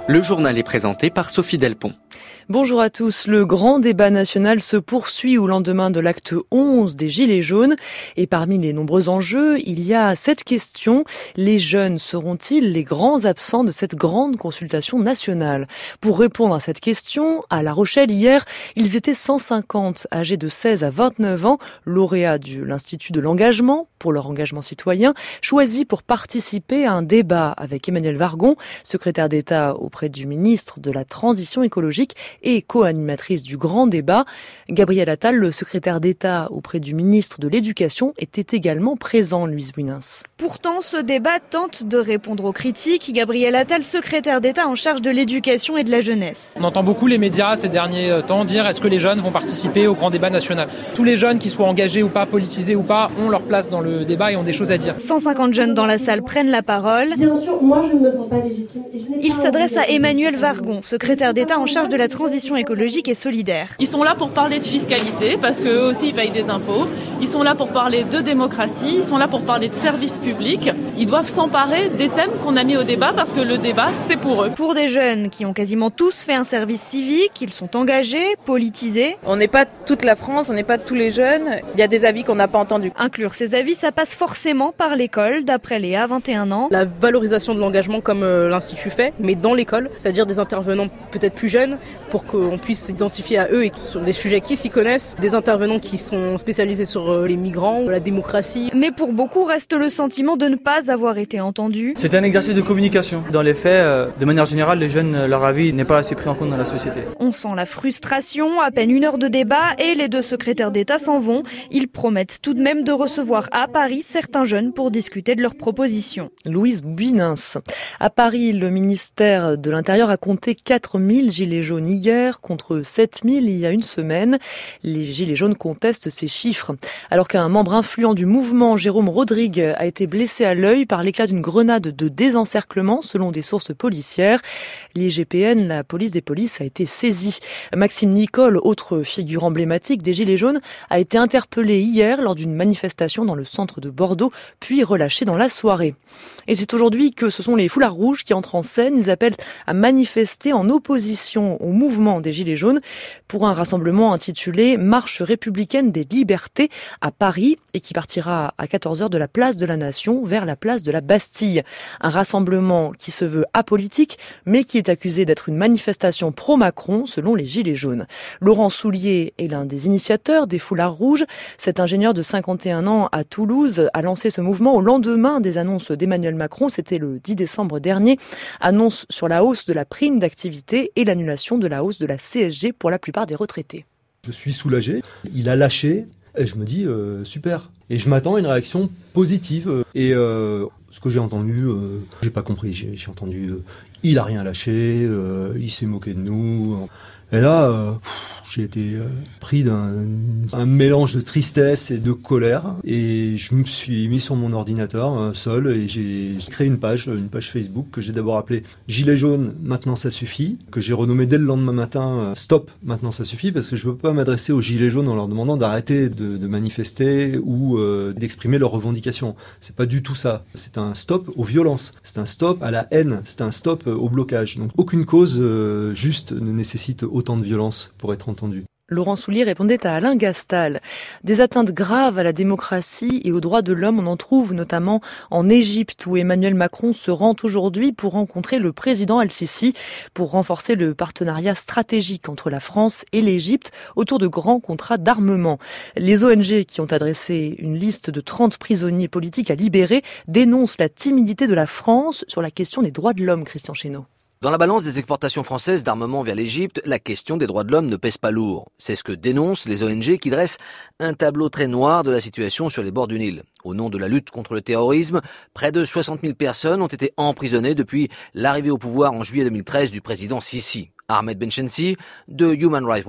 Le journal est présenté par Sophie Delpont. Bonjour à tous. Le grand débat national se poursuit au lendemain de l'acte 11 des Gilets jaunes. Et parmi les nombreux enjeux, il y a cette question. Les jeunes seront-ils les grands absents de cette grande consultation nationale? Pour répondre à cette question, à La Rochelle hier, ils étaient 150 âgés de 16 à 29 ans, lauréats de l'Institut de l'engagement pour leur engagement citoyen, choisis pour participer à un débat avec Emmanuel Wargon, secrétaire d'État auprès du ministre de la Transition écologique et co-animatrice du grand débat. Gabriel Attal, le secrétaire d'État auprès du ministre de l'Éducation, était également présent, Louise Winens. Pourtant, ce débat tente de répondre aux critiques. Gabriel Attal, secrétaire d'État en charge de l'éducation et de la jeunesse. On entend beaucoup les médias ces derniers temps dire est-ce que les jeunes vont participer au grand débat national. Tous les jeunes, qu'ils soient engagés ou pas, politisés ou pas, ont leur place dans le débat et ont des choses à dire. 150 jeunes dans la salle prennent la parole. Bien sûr, moi je ne me sens pas légitime. Il s'adresse à Emmanuel Wargon, secrétaire d'État en charge de la transition écologique et solidaire. Ils sont là pour parler de fiscalité, parce qu'eux aussi ils payent des impôts. Ils sont là pour parler de démocratie, ils sont là pour parler de services publics. Ils doivent s'emparer des thèmes qu'on a mis au débat, parce que le débat, c'est pour eux. Pour des jeunes qui ont quasiment tous fait un service civique, ils sont engagés, politisés. On n'est pas toute la France, on n'est pas tous les jeunes. Il y a des avis qu'on n'a pas entendus. Inclure ces avis, ça passe forcément par l'école, d'après Léa, 21 ans. La valorisation de l'engagement comme l'Institut fait, mais dans l'école, c'est-à-dire des intervenants peut-être plus jeunes, pour qu'on puisse s'identifier à eux et sur des sujets qui s'y connaissent, des intervenants qui sont spécialisés sur les migrants, la démocratie. Mais pour beaucoup, reste le sentiment de ne pas avoir été entendus. C'est un exercice de communication. Dans les faits, de manière générale, les jeunes, leur avis n'est pas assez pris en compte dans la société. On sent la frustration, à peine 1 heure de débat et les deux secrétaires d'État s'en vont. Ils promettent tout de même de recevoir à Paris certains jeunes pour discuter de leurs propositions. Louise Winens. À Paris, le ministère de l'Intérieur a compté 4000 gilets jaunes hier contre 7000 il y a une semaine. Les gilets jaunes contestent ces chiffres. Alors qu'un membre influent du mouvement, Jérôme Rodrigue, a été blessé à l'œil par l'éclat d'une grenade de désencerclement selon des sources policières. L'IGPN, la police des polices, a été saisie. Maxime Nicole, autre figure emblématique des gilets jaunes, a été interpellé hier lors d'une manifestation dans le centre de Bordeaux, puis relâché dans la soirée. Et c'est aujourd'hui que ce sont les foulards rouges qui entrent en scène. Ils appellent à manifester en opposition au mouvement des Gilets jaunes pour un rassemblement intitulé Marche républicaine des libertés à Paris et qui partira à 14h de la place de la Nation vers la place de la Bastille. Un rassemblement qui se veut apolitique mais qui est accusé d'être une manifestation pro-Macron selon les Gilets jaunes. Laurent Soulier est l'un des initiateurs des foulards rouges. Cet ingénieur de 51 ans à Toulouse a lancé ce mouvement au lendemain des annonces d'Emmanuel Macron, c'était le 10 décembre dernier, annonce sur la hausse de la prime d'activité et l'annulation de la hausse de la CSG pour la plupart des retraités. Je suis soulagé, il a lâché et je me dis super. Et je m'attends à une réaction positive. Et ce que j'ai entendu, j'ai pas compris, j'ai entendu il a rien lâché, il s'est moqué de nous. Et là, j'ai été pris d'un mélange de tristesse et de colère. Et je me suis mis sur mon ordinateur seul et j'ai créé une page Facebook que j'ai d'abord appelée Gilets jaunes, maintenant ça suffit, que j'ai renommée dès le lendemain matin Stop, maintenant ça suffit, parce que je veux pas m'adresser aux Gilets jaunes en leur demandant d'arrêter de manifester ou d'exprimer leurs revendications. C'est pas du tout ça. C'est un stop aux violences, c'est un stop à la haine, c'est un stop au blocage. Donc aucune cause juste ne nécessite autant de violence pour être entendue. Laurent Soulier répondait à Alain Gastal. Des atteintes graves à la démocratie et aux droits de l'homme, on en trouve notamment en Égypte où Emmanuel Macron se rend aujourd'hui pour rencontrer le président Al-Sisi pour renforcer le partenariat stratégique entre la France et l'Égypte autour de grands contrats d'armement. Les ONG qui ont adressé une liste de 30 prisonniers politiques à libérer dénoncent la timidité de la France sur la question des droits de l'homme, Christian Chesneau. Dans la balance des exportations françaises d'armement vers l'Égypte, la question des droits de l'homme ne pèse pas lourd. C'est ce que dénoncent les ONG qui dressent un tableau très noir de la situation sur les bords du Nil. Au nom de la lutte contre le terrorisme, près de 60 000 personnes ont été emprisonnées depuis l'arrivée au pouvoir en juillet 2013 du président Sisi. Ahmed Benchensi de Human Rights Watch.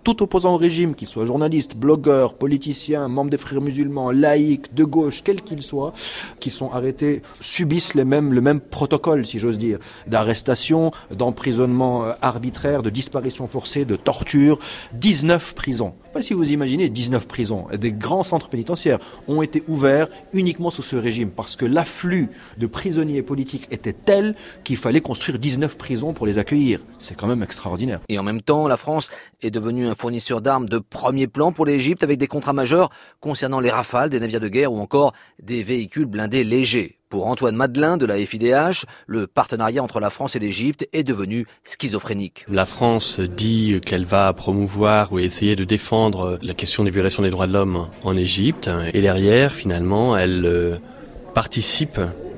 tout opposant au régime, qu'il soit journaliste, blogueur, politicien, membre des Frères musulmans, laïc, de gauche, quel qu'il soit, qui sont arrêtés, subissent le même protocole, si j'ose dire, d'arrestation, d'emprisonnement arbitraire, de disparition forcée, de torture. 19 prisons. Je ne sais pas si vous imaginez 19 prisons. Des grands centres pénitentiaires ont été ouverts uniquement sous ce régime parce que l'afflux de prisonniers politiques était tel qu'il fallait construire 19 prisons pour les accueillir. C'est quand même extraordinaire. Et en même temps, la France est devenue un fournisseur d'armes de premier plan pour l'Égypte avec des contrats majeurs concernant les Rafales, des navires de guerre ou encore des véhicules blindés légers. Pour Antoine Madelin de la FIDH, le partenariat entre la France et l'Égypte est devenu schizophrénique. La France dit qu'elle va promouvoir ou essayer de défendre la question des violations des droits de l'homme en Égypte. Et derrière, finalement, elle participe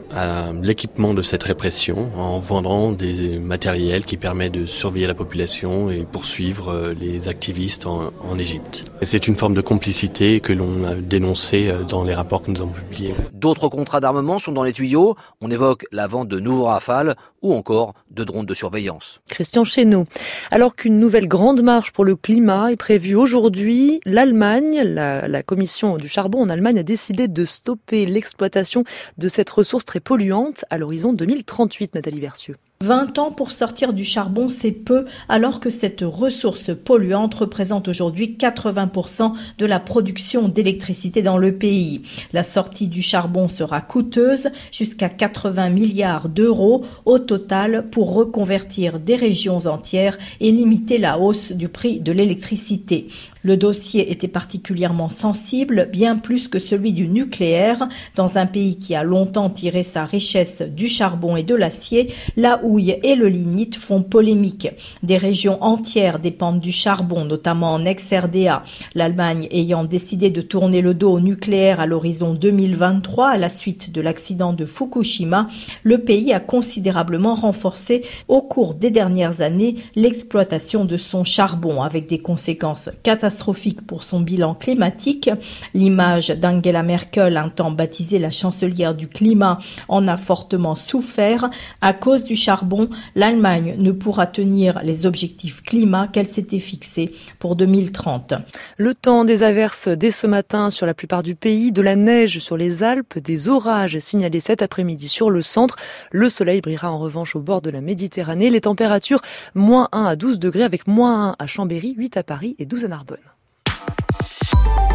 à l'équipement de cette répression en vendant des matériels qui permettent de surveiller la population et poursuivre les activistes en Égypte. Et c'est une forme de complicité que l'on a dénoncée dans les rapports que nous avons publiés. D'autres contrats d'armement sont dans les tuyaux. On évoque la vente de nouveaux Rafales ou encore de drones de surveillance. Christian Chesneau. Alors qu'une nouvelle grande marche pour le climat est prévue aujourd'hui, l'Allemagne, la commission du charbon en Allemagne a décidé de stopper l'exploitation de cette ressource très polluante à l'horizon 2038, Nathalie Versieux. 20 ans pour sortir du charbon, c'est peu, alors que cette ressource polluante représente aujourd'hui 80% de la production d'électricité dans le pays. La sortie du charbon sera coûteuse, jusqu'à 80 milliards d'euros au total pour reconvertir des régions entières et limiter la hausse du prix de l'électricité. Le dossier était particulièrement sensible, bien plus que celui du nucléaire, dans un pays qui a longtemps tiré sa richesse du charbon et de l'acier. La houille et le lignite font polémique. Des régions entières dépendent du charbon, notamment en ex-RDA. L'Allemagne ayant décidé de tourner le dos au nucléaire à l'horizon 2023 à la suite de l'accident de Fukushima, le pays a considérablement renforcé au cours des dernières années l'exploitation de son charbon, avec des conséquences catastrophiques pour son bilan climatique. L'image d'Angela Merkel, un temps baptisée la chancelière du climat, en a fortement souffert. À cause du charbon, l'Allemagne ne pourra tenir les objectifs climat qu'elle s'était fixés pour 2030. Le temps des averses dès ce matin sur la plupart du pays, de la neige sur les Alpes, des orages signalés cet après-midi sur le centre. Le soleil brillera en revanche au bord de la Méditerranée. Les températures -1 à 12 degrés avec -1 à Chambéry, 8 à Paris et 12 à Narbonne.